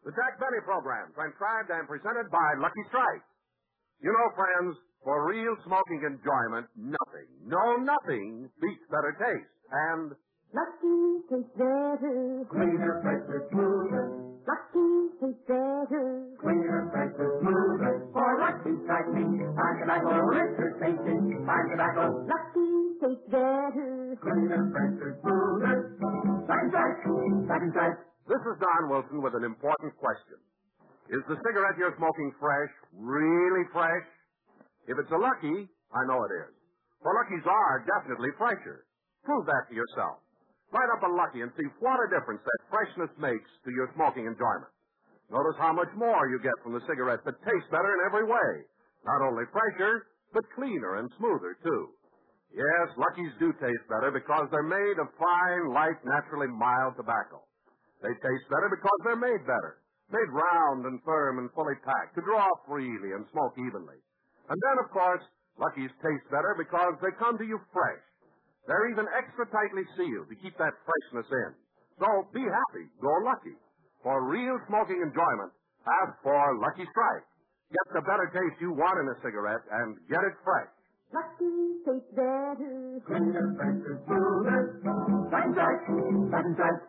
The Jack Benny program, transcribed and presented by Lucky Strike. You know, friends, for real smoking enjoyment, nothing beats better taste. And Lucky tastes better. Cleaner, fresher, smoother. Lucky tastes better. Cleaner, fresher, smoother. For Lucky Strike means fine tobacco, richer tasting, fine tobacco. Lucky tastes better. Cleaner, fresher, smoother. Lucky Strike, Lucky Strike. this is Don Wilson with an important question. Is the cigarette you're smoking fresh, really fresh? If it's a Lucky, I know it is. For Luckies are definitely fresher. Prove that to yourself. Light up a Lucky and see what a difference that freshness makes to your smoking enjoyment. Notice how much more you get from the cigarette that tastes better in every way. Not only fresher, but cleaner and smoother, too. Yes, Luckies do taste better because they're made of fine, light, naturally mild tobacco. They taste better because they're made better. Made round and firm and fully packed to draw freely and smoke evenly. And then, of course, Luckies taste better because they come to you fresh. They're even extra tightly sealed to keep that freshness in. So be happy. Go Lucky. For real smoking enjoyment, ask for Lucky Strike. Get the better taste you want in a cigarette and get it fresh. Lucky tastes better. Cleaner, fresher, smoother. Lucky Strike, Lucky Strike.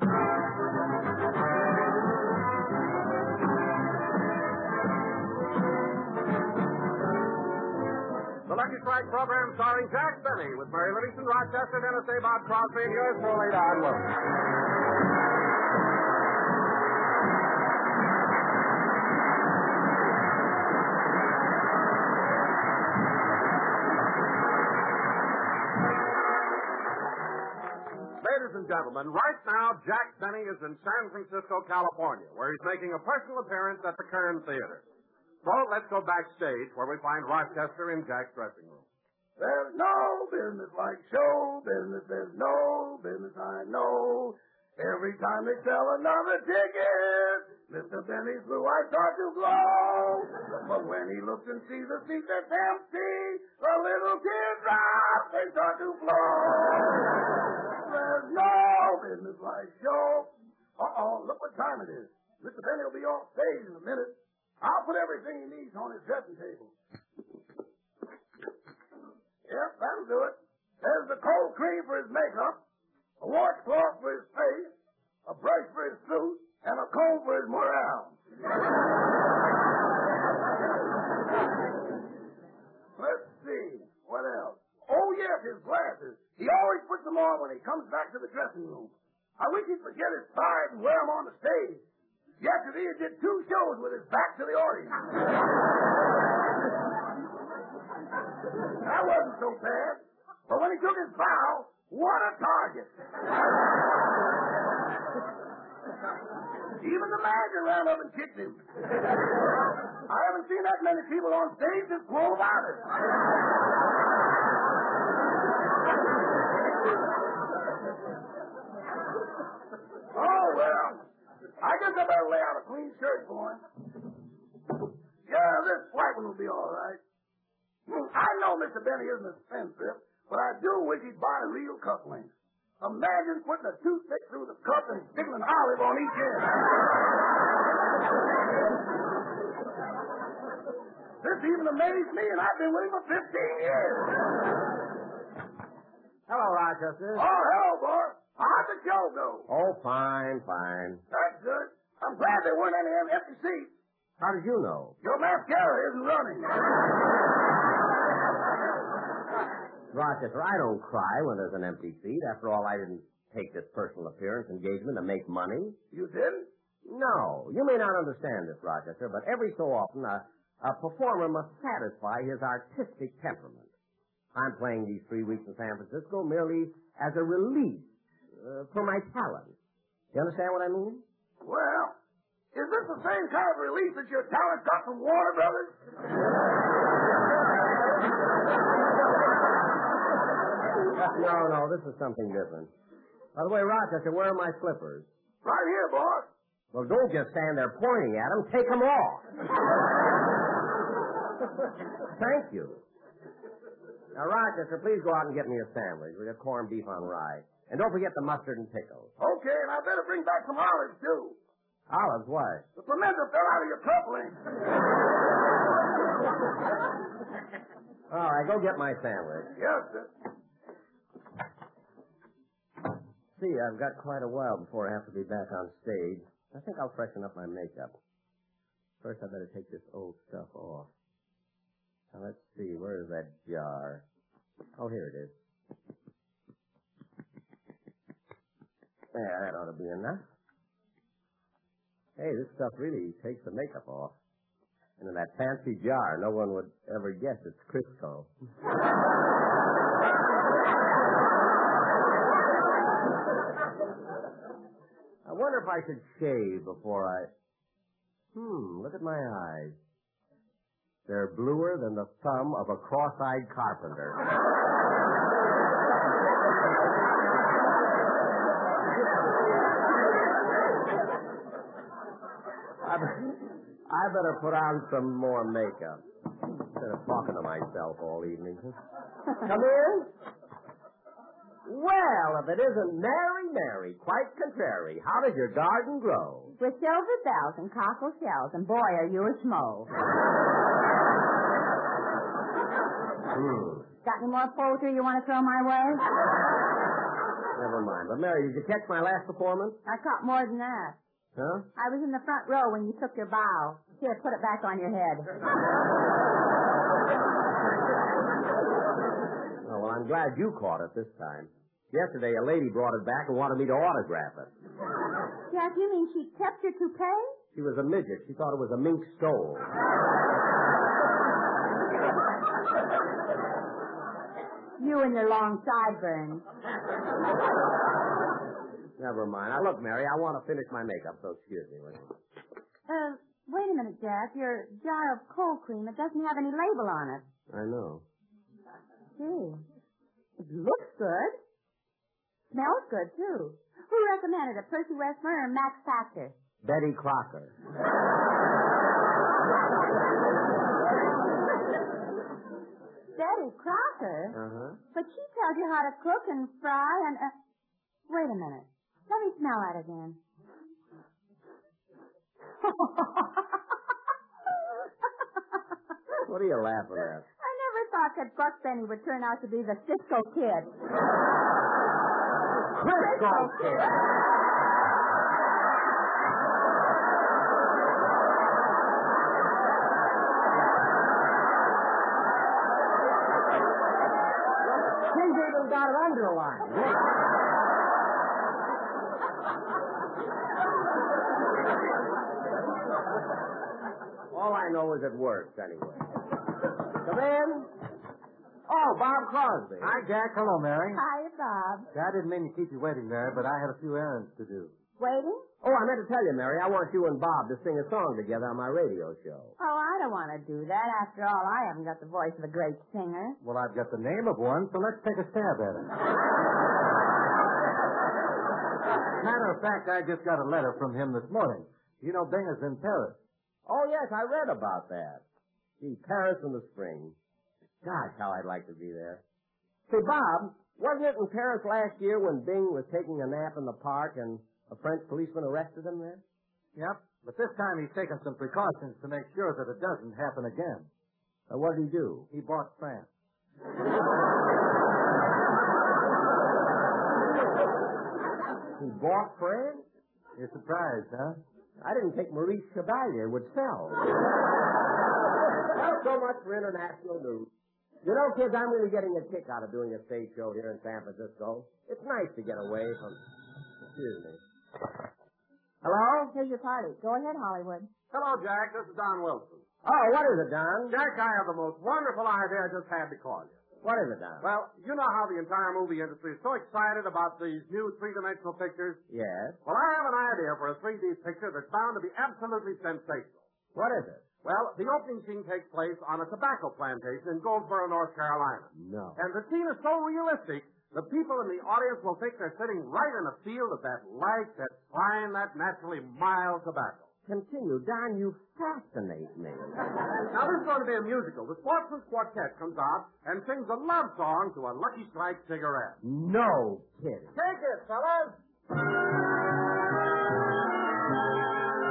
The Lucky Strike program starring Jack Benny with Mary Livingston, Rochester, Tennessee, Bob Crosby, and yours truly, Don Wilson. Ladies and gentlemen, right now, Jack Benny is in San Francisco, California, where he's making a personal appearance at the Kern Theater. So let's go backstage where we find Rochester in Jack's dressing room. There's no business like show business. There's no business I know. Every time they sell another ticket, Mr. Benny's blue eyes start to glow. But when he looks and sees a seat that's empty, a little teardrop they start to flow. There's no business like show. Look what time it is. Mr. Benny will be off stage in a minute. I'll put everything he needs on his dressing table. Yep, that'll do it. There's the cold cream for his makeup, a washcloth for his face, a brush for his suit, and a comb for his morale. Let's see. What else? Oh, yes, his glasses. He always puts them on when he comes back to the dressing room. I wish he'd forget his ties and wear them on the stage. Yesterday he did 2 shows with his back to the audience. That wasn't so bad. But when he took his bow, what a target. Even the manager ran up and kicked him. I haven't seen that many people on stage since Cole Varner. Oh, well, I guess I better lay out a clean shirt for him. Yeah, this white one will be all right. I know Mr. Benny isn't a spendthrift, but I do wish he'd buy real cufflinks. Imagine putting a toothpick through the cup and sticking an olive on each end. This even amazed me, and I've been with him for 15 years. Hello, Rochester. Oh, hello, boy. How'd the show go? Oh, fine, fine. That's good. I'm glad there weren't any empty seats. How did you know? Your mascara isn't running. Rochester, I don't cry when there's an empty seat. After all, I didn't take this personal appearance engagement to make money. You didn't? No. You may not understand this, Rochester, but every so often a performer must satisfy his artistic temperament. I'm playing these 3 weeks in San Francisco merely as a release for my talent. You understand what I mean? Well, is this the same kind of release that your talent got from Warner Brothers? No, this is something different. By the way, Rochester, where are my slippers? Right here, boss. Well, don't just stand there pointing at them. Take them off. Thank you. Now, Rochester, please go out and get me a sandwich with a corned beef on rye. And don't forget the mustard and pickles. Okay, and I better bring back some olives, too. Olives, what? The pimento fell out of your coupling. All right, go get my sandwich. Yes, sir. See, I've got quite a while before I have to be back on stage. I think I'll freshen up my makeup. First, I better take this old stuff off. Now, let's see. Where is that jar? Oh, here it is. There, that ought to be enough. Hey, this stuff really takes the makeup off. And in that fancy jar, no one would ever guess it's Crisco. I wonder if I should shave before I... look at my eyes. They're bluer than the thumb of a cross-eyed carpenter. I better put on some more makeup instead of talking to myself all evening. Come in. Well, if it isn't Mary, Mary, quite contrary. How does your garden grow? With silver bells and cockle shells, and boy, are you a schmo. Got any more poetry you want to throw my way? Never mind. But, Mary, did you catch my last performance? I caught more than that. Huh? I was in the front row when you took your bow. Here, put it back on your head. Oh, well, I'm glad you caught it this time. Yesterday, a lady brought it back and wanted me to autograph it. Jack, you mean she kept your toupee? She was a midget. She thought it was a mink stole. You and your long sideburns. Never mind. Now, look, Mary, I want to finish my makeup, so excuse me. Will you? Wait a minute, Jack. Your jar of cold cream, it doesn't have any label on it. I know. Gee, it looks good. Smells good, too. Who recommended it, Percy Westmore or Max Factor? Betty Crocker. Betty Crocker? Uh-huh. But she tells you how to cook and fry and... Wait a minute. Let me smell that again. What are you laughing at? I never thought that Buck Benny would turn out to be the Cisco Kid. Crisco Kid! She's even got it underlined. All I know is it works anyway. Come in. Oh, Bob Crosby. Hi, Jack. Hello, Mary. Hi, Bob. I didn't mean to keep you waiting, Mary, but I had a few errands to do. Waiting? Oh, I meant to tell you, Mary, I want you and Bob to sing a song together on my radio show. Oh, I don't want to do that. After all, I haven't got the voice of a great singer. Well, I've got the name of one, so let's take a stab at it. Matter of fact, I just got a letter from him this morning. You know, Bing is in Paris. Oh, yes, I read about that. Gee, Paris in the spring. Gosh, how I'd like to be there. Say, Bob, wasn't it in Paris last year when Bing was taking a nap in the park and a French policeman arrested him there? Yep, but this time he's taken some precautions to make sure that it doesn't happen again. What did he do? He bought France. He bought France? You're surprised, huh? I didn't think Maurice Chevalier would sell. Well, so much for international news. You know, kids, I'm really getting a kick out of doing a stage show here in San Francisco. It's nice to get away from... Excuse me. Hello? Here's your party. Go ahead, Hollywood. Hello, Jack. This is Don Wilson. Oh, what is it, Don? Jack, I have the most wonderful idea. I just had to call you. What is it, Don? Well, you know how the entire movie industry is so excited about these new three-dimensional pictures? Yes. Well, I have an idea for a 3D picture that's bound to be absolutely sensational. What is it? Well, the opening scene takes place on a tobacco plantation in Goldsboro, North Carolina. No. And the scene is so realistic, the people in the audience will think they're sitting right in a field of that light, that fine, that naturally mild tobacco. Continue. Don, you fascinate me. Now, this is going to be a musical. The Sportsman's Quartet comes out and sings a love song to a Lucky Strike cigarette. No kidding. Take it, fellas!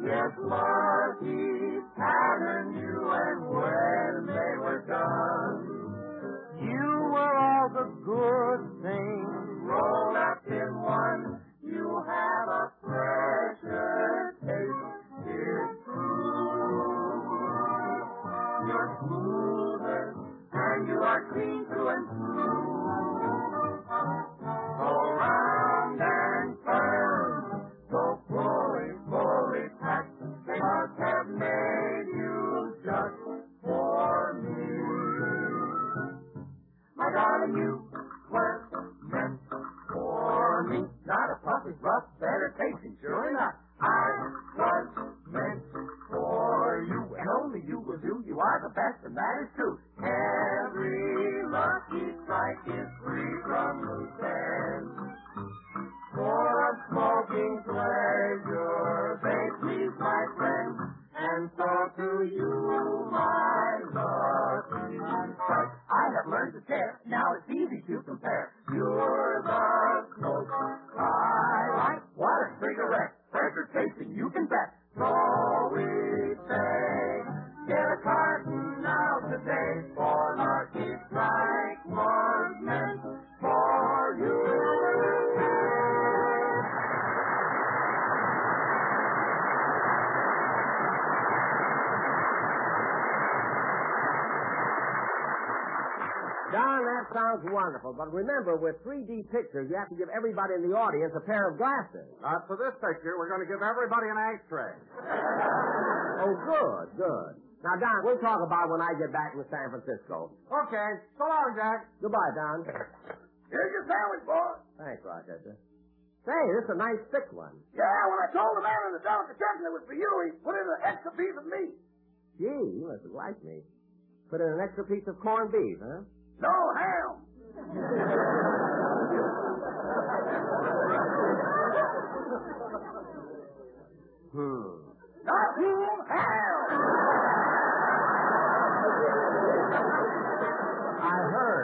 Yes, lucky patterned you, and when they were done, You were all the good things. rolled up in one. You have a precious taste. It's true. You're smoother, and you are clean through and through. So round and firm, so fully packed, they must have made you just for me. My darling, you were meant for me. Not a puppy, rough, better tasting, sure enough. I was meant for you, and only you will do. You are the best, and that is true. Every lucky strike is free from loose ends. Full of smoking pleasure, they please my friend, and so to you, my lucky strike. I have learned to care, now it's easy to compare. You're the smoke I like. What a cigarette, pleasure tasting, you can bet. So we say, get a carton now today, for Lucky Strike was meant for you. Don, that sounds wonderful. But remember, with 3D pictures, you have to give everybody in the audience a pair of glasses. Not for this picture. We're going to give everybody an ashtray. Oh, good. Now, Don, we'll talk about when I get back from San Francisco. Okay. So long, Jack. Goodbye, Don. Here's your sandwich, boy. Thanks, Rochester. Say, this is a nice thick one. Yeah, when I told the man in the down at the kitchen it was for you, he put in an extra piece of meat. Gee, you must have liked me. Put in an extra piece of corned beef, huh? No ham. Nothing ham. I heard.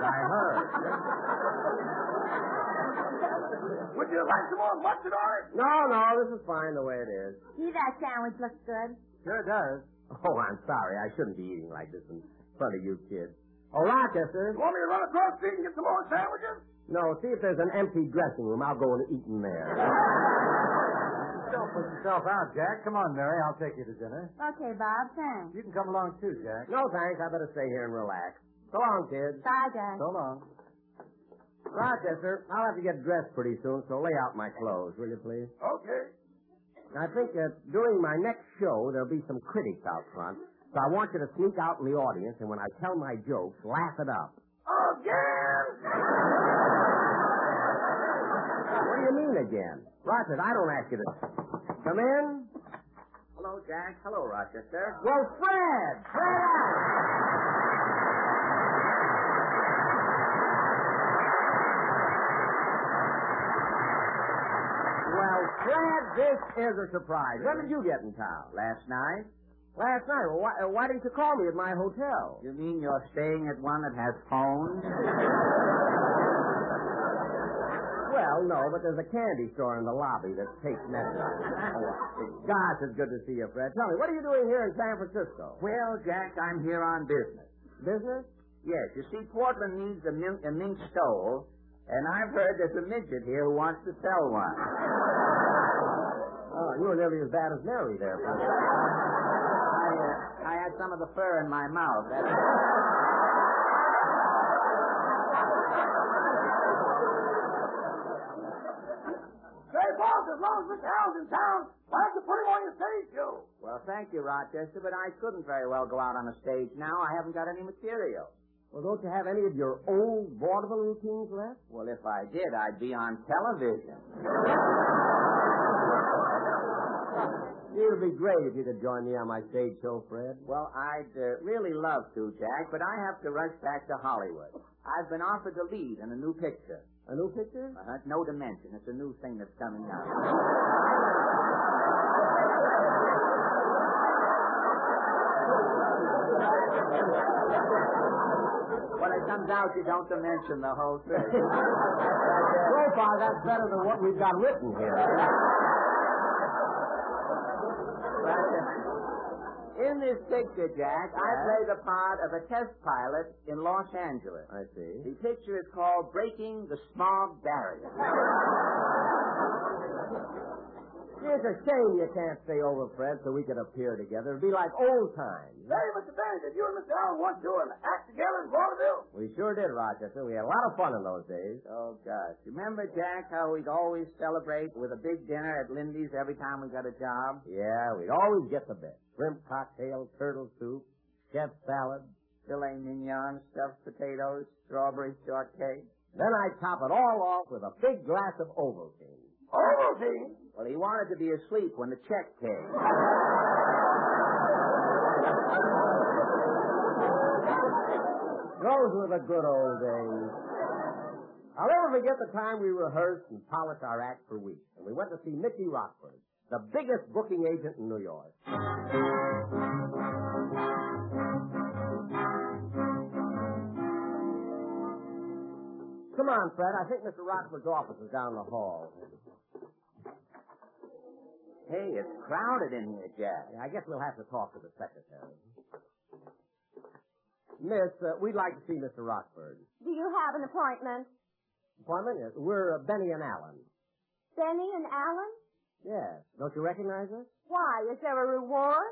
Would you like some more mustard on it? No, this is fine the way it is. Gee, that sandwich looks good. Sure does. Oh, I'm sorry. I shouldn't be eating like this in front of you kids. Oh, Rochester. You want me to run across the street and get some more sandwiches? No, see if there's an empty dressing room. I'll go and eat in there. Don't put yourself out, Jack. Come on, Mary. I'll take you to dinner. Okay, Bob, thanks. You can come along, too, Jack. No, thanks. I better stay here and relax. So long, kids. Bye, Jack. So long. Rochester, I'll have to get dressed pretty soon, so lay out my clothes, will you, please? Okay. I think that during my next show, there'll be some critics out front, so I want you to sneak out in the audience, and when I tell my jokes, laugh it up. Again? What do you mean, again? Rochester, I don't ask you to... Come in. Hello, Jack. Hello, Rochester. Well, Fred! Fred out! Well, Fred, this is a surprise. When did you get in town? Last night? Last night. Well, why didn't you call me at my hotel? You mean you're staying at one that has phones? Well, no, but there's a candy store in the lobby that takes messages. Gosh, it's good to see you, Fred. Tell me, what are you doing here in San Francisco? Well, Jack, I'm here on business. Business? Yes, you see, Portland needs a mink stole, and I've heard there's a midget here who wants to sell one. Oh, you were nearly as bad as Mary there, Fred. I had some of the fur in my mouth. That's... Say, boss, as long as Mr. Al's in town, why don't you put him on your stage show? Well, thank you, Rochester, but I couldn't very well go out on a stage now. I haven't got any material. Well, don't you have any of your old vaudeville routines left? Well, if I did, I'd be on television. It would be great if you could join me on my stage show, Fred. Well, I'd really love to, Jack, but I have to rush back to Hollywood. I've been offered the lead in a new picture. A new picture? No Dimension. It's a new thing that's coming out. When it comes out, you don't dimension the whole thing. So far, that's better than what we've got written here. Well, In this picture, Jack, I play the part of a test pilot in Los Angeles. I see. The picture is called Breaking the Smog Barrier. It's a shame you can't stay over, Fred, so we could appear together. It'd be like old times. Say, Mr. Benny, did you and Mr. Allen once do an act together in vaudeville? We sure did, Rochester. We had a lot of fun in those days. Oh, gosh. Remember, Jack, how we'd always celebrate with a big dinner at Lindy's every time we got a job? Yeah, we'd always get the best. Shrimp cocktail, turtle soup, chef salad. Filet mignon, stuffed potatoes, strawberry shortcake. Then I'd top it all off with a big glass of Ovaltine. Ovaltine? Well, he wanted to be asleep when the check came. Those were the good old days. I'll never forget the time we rehearsed and polished our act for weeks. And we went to see Mickey Rockford, the biggest booking agent in New York. Come on, Fred. I think Mr. Rockford's office is down the hall. Hey, it's crowded in here, Jack. Yeah, I guess we'll have to talk to the secretary. Miss, we'd like to see Mr. Rockford. Do you have an appointment? Appointment? Yes. We're Benny and Allen. Benny and Allen? Yes. Don't you recognize us? Why? Is there a reward?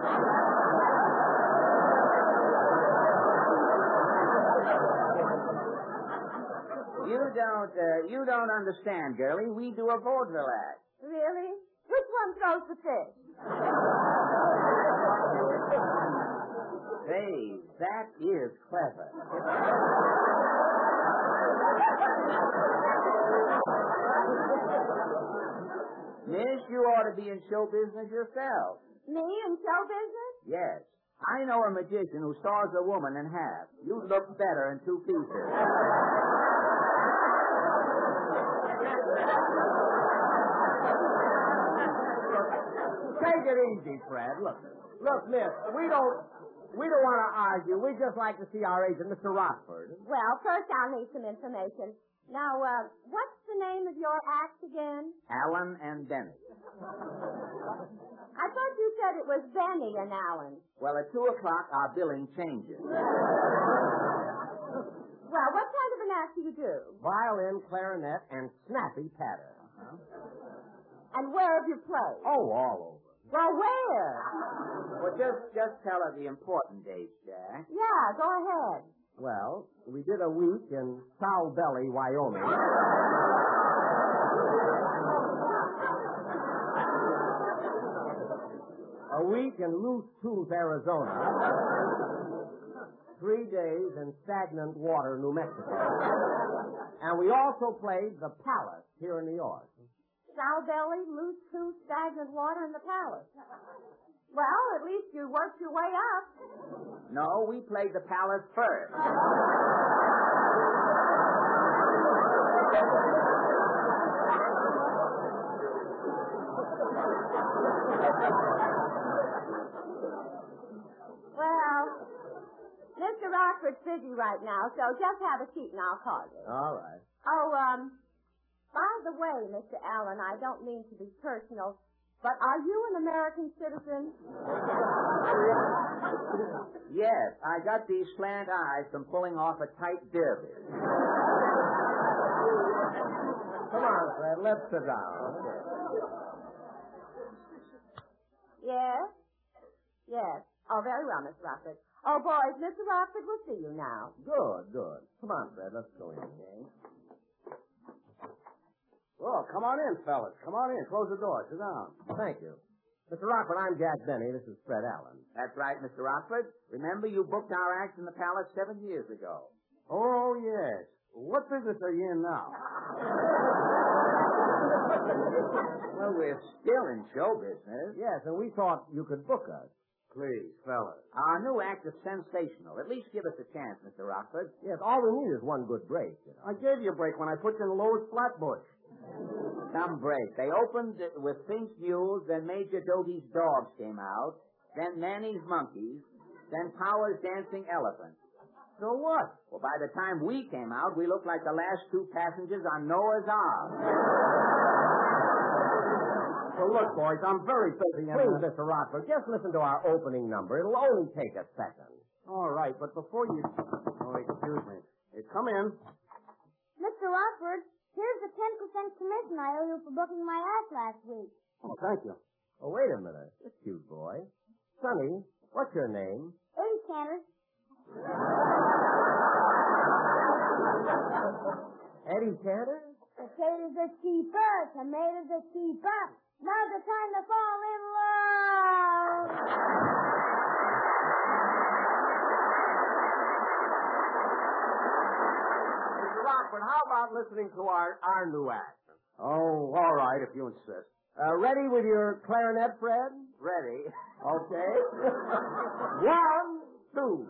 You don't understand, girlie. We do a vaudeville act. Really? Which one throws the fish? Say, that is clever. Miss, you ought to be in show business yourself. Me in show business? Yes. I know a magician who saws a woman in half. You'd look better in two pieces. Take it easy, Fred. Look, miss, we don't want to argue. We just like to see our agent, Mr. Rockford. Well, first I'll need some information. Now, what's the name of your act again? Allen and Benny. I thought you said it was Benny and Allen. Well, at 2 o'clock, our billing changes. Well, what kind of an act do you do? Violin, clarinet, and snappy patter. And where have you played? Oh, all over. Well, where? Well, just tell her the important dates, Jack. Yeah, go ahead. Well, we did a week in Sow Belly, Wyoming. A week in Loose Tooth, Arizona. 3 days in Stagnant Water, New Mexico. And we also played the Palace here in New York. Sow belly, loose tooth, stagnant water in the palace. Well, at least you worked your way up. No, we played the Palace first. Well, Mr. Rockford's busy right now, so just have a seat and I'll call you. All right. Oh, by the way, Mr. Allen, I don't mean to be personal, but are you an American citizen? Yes, I got these slant eyes from pulling off a tight derby. Come on, Fred, let's sit down. Yes? Yes. Oh, very well, Miss Rockford. Oh, boys, Mr. Rockford will see you now. Good. Come on, Fred, let's go in. Okay? Oh, come on in, fellas. Come on in. Close the door. Sit down. Thank you. Mr. Rockford, I'm Jack Benny. This is Fred Allen. That's right, Mr. Rockford. Remember, you booked our act in the Palace 7 years ago. Oh, yes. What business are you in now? Well, we're still in show business. Yes, and we thought you could book us. Please, fellas. Our new act is sensational. At least give us a chance, Mr. Rockford. Yes, all we need is one good break. You know. I gave you a break when I put you in the lowest Flatbush. Some break. They opened with Fink's Mules, then Major Doty's Dogs came out, then Manny's Monkeys, then Power's Dancing Elephant. So what? Well, by the time we came out, we looked like the last 2 passengers on Noah's Ark. Well, look, boys, I'm very busy. Please, Mr. Rockford, just listen to our opening number. It'll only take a second. All right, but before you... Oh, excuse me. Hey, come in. Mr. Rockford, here's the 10% commission I owe you for booking my act last week. Oh, thank you. Oh, wait a minute. This cute boy. Sonny, what's your name? Eddie Cantor. Eddie Cantor? Potatoes are cheaper, tomatoes are cheaper. Now's the time to fall in love. Mr. Rockford, how about listening to our new act? Oh, all right, if you insist. Ready with your clarinet, Fred? Ready. Okay. 1, 2.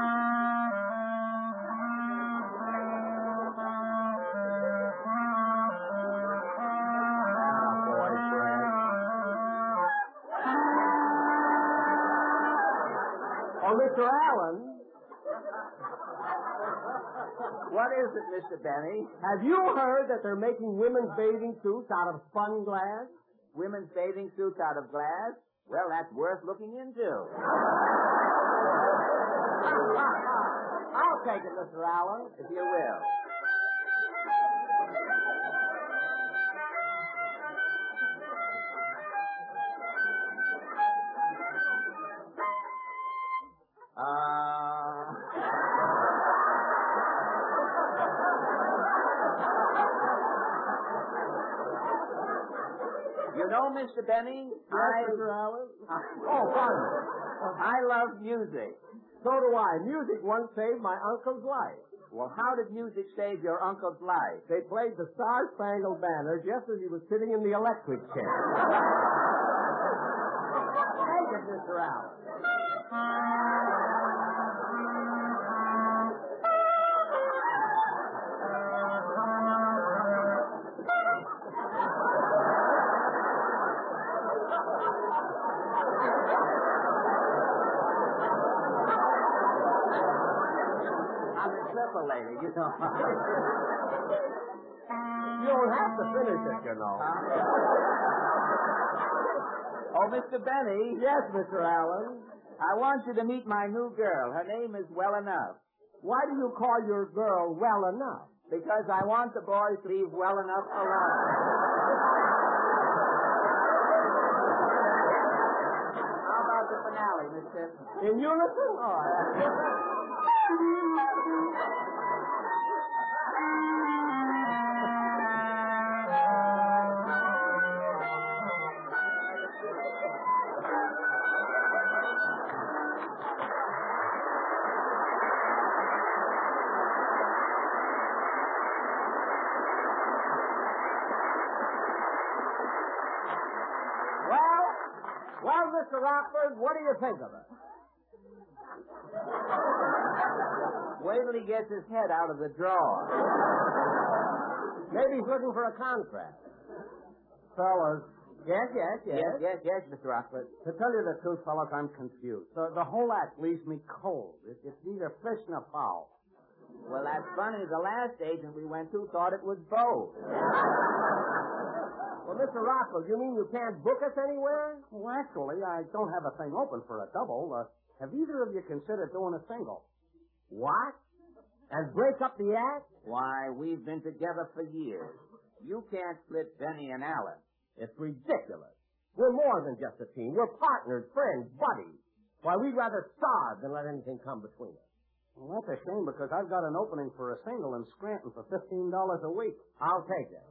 Oh, Mr. Allen. What is it, Mr. Benny? Have you heard that they're making women's bathing suits out of spun glass? Women's bathing suits out of glass? Well, that's worth looking into. I'll take it, Mr. Allen. If you will. You know, Mr. Benny, Mr. Allen? Oh, pardon. I love music. So do I. Music once saved my uncle's life. Well, how did music save your uncle's life? They played the Star-Spangled Banner just as he was sitting in the electric chair. Take it, Mr. Allen. Lady, you know. You don't have to finish it, you know. Oh, Mr. Benny. Yes, Mr. Allen. I want you to meet my new girl. Her name is Well Enough. Why do you call your girl Well Enough? Because I want the boys to leave Well Enough alone. How about the finale, Mr. In unison? Oh, Well, Mr. Rockford, what do you think of it? wait till he gets his head out of the drawer. Maybe he's looking for a contract. Fellas. Yes, Yes, Mr. Rockford. To tell you the truth, fellas, I'm confused. The whole act leaves me cold. It's neither fish nor fowl. Well, that's funny. The last agent we went to thought it was both. Well, Mr. Rockford, you mean you can't book us anywhere? Well, actually, I don't have a thing open for a double. Have either of you considered doing a single? What? And break up the act? Why, we've been together for years. You can't split Benny and Allen. It's ridiculous. We're more than just a team. We're partners, friends, buddies. Why, we'd rather starve than let anything come between us. Well, that's a shame because I've got an opening for a single in Scranton for $15 a week. I'll take it.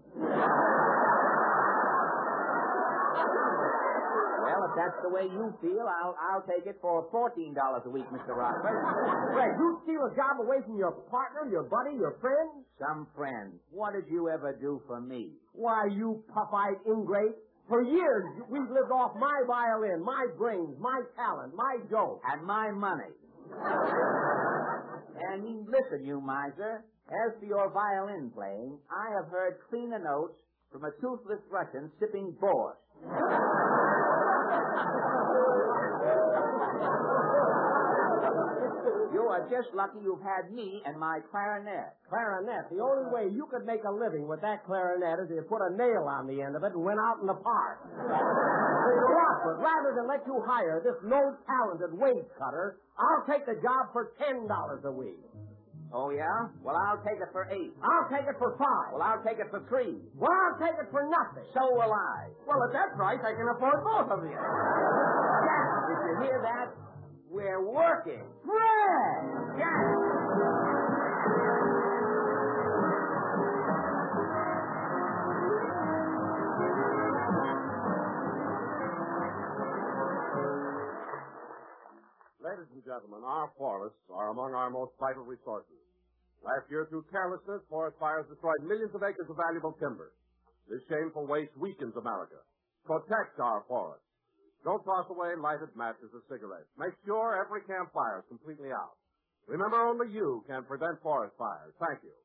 Well, if that's the way you feel, I'll take it for $14 a week, Mr. Rockford. Greg, you steal a job away from your partner, your buddy, your friend? Some friend. What did you ever do for me? Why, you puff-eyed ingrate. For years, we've lived off my violin, my brains, my talent, my joke. And my money. And listen, you miser. As for your violin playing, I have heard cleaner notes from a toothless Russian sipping borscht. You are You're just lucky you've had me and my clarinet. Clarinet. The only way you could make a living with that clarinet is if you put a nail on the end of it and went out in the park. Hey, Rockford, rather than let you hire this no-talented wage cutter, I'll take the job for $10 a week. Oh, yeah? Well, I'll take it for $8. I'll take it for $5. Well, I'll take it for $3. Well, I'll take it for nothing. So will I. Well, at that price, I can afford both of you. Jack, did you hear that? We're working. Fred! Jack! Ladies and gentlemen, our forests are among our most vital resources. Last year, through carelessness, forest fires destroyed millions of acres of valuable timber. This shameful waste weakens America. Protect our forests. Don't toss away lighted matches or cigarettes. Make sure every campfire is completely out. Remember, only you can prevent forest fires. Thank you.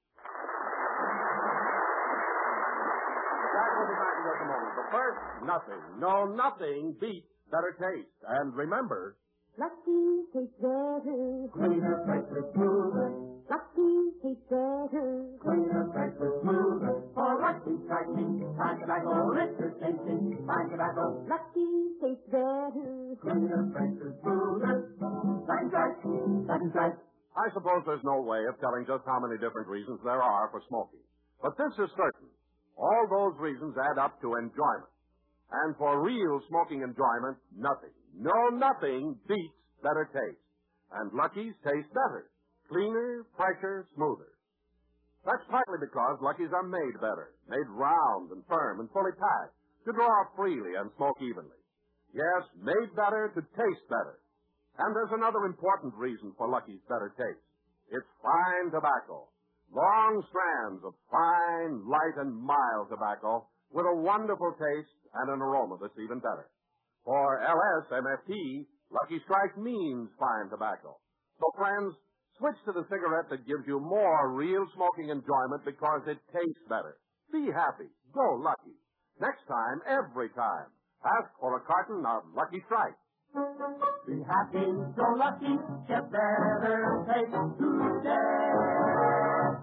Jack will be back in just a moment. But first, nothing beats better taste. And remember, Lucky tastes better. Cleaner, fresher, smoother. Lucky tastes better. Cleaner, fresher, smoother. For Lucky Strike means fine tobacco, richer tasting, fine tobacco. Lucky tastes better. Cleaner, fresher, smoother. Lucky Strike, Lucky Strike. I suppose there's no way of telling just how many different reasons there are for smoking. But this is certain. All those reasons add up to enjoyment. And for real smoking enjoyment, nothing beats better taste. And Lucky's taste better. Cleaner, fresher, smoother. That's partly because Lucky's are made better. Made round and firm and fully packed to draw freely and smoke evenly. Yes, made better to taste better. And there's another important reason for Lucky's better taste. It's fine tobacco. Long strands of fine, light, and mild tobacco with a wonderful taste and an aroma that's even better. For LSMFT, Lucky Strike means fine tobacco. So, friends, switch to the cigarette that gives you more real smoking enjoyment because it tastes better. Be happy. Go Lucky. Next time, every time, ask for a carton of Lucky Strike. Be happy, so lucky, get better taste today.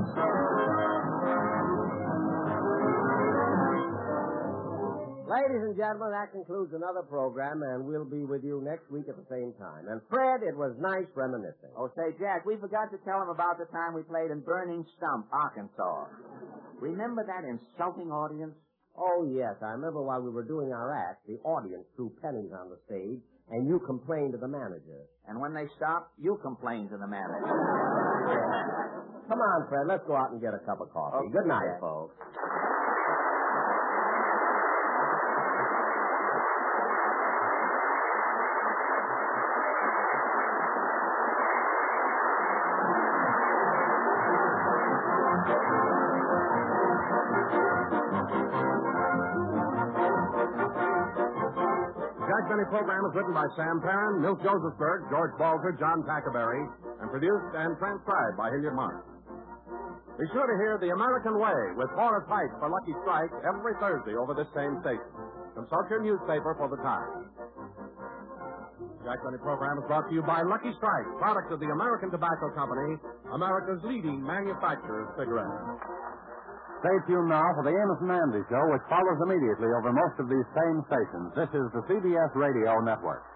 Ladies and gentlemen, that concludes another program, and we'll be with you next week at the same time. And Fred, it was nice reminiscing. Oh, say, Jack, we forgot to tell him about the time we played in Burning Stump, Arkansas. Remember that insulting audience? Oh, yes, I remember while we were doing our act, the audience threw pennies on the stage, and you complained to the manager. And when they stopped, you complained to the manager. Come on, Fred, let's go out and get a cup of coffee. Okay. Good night, folks. Benny program is written by Sam Perrin, Milt Josephsberg, George Balzer, John Tackerberry, and produced and transcribed by Hilliard Mark. Be sure to hear The American Way with Horace Height for Lucky Strike every Thursday over this same station. Consult your newspaper for the time. Jack Benny program is brought to you by Lucky Strike, product of the American Tobacco Company, America's leading manufacturer of cigarettes. Stay tuned now for the Amos and Andy Show, which follows immediately over most of these same stations. This is the CBS Radio Network.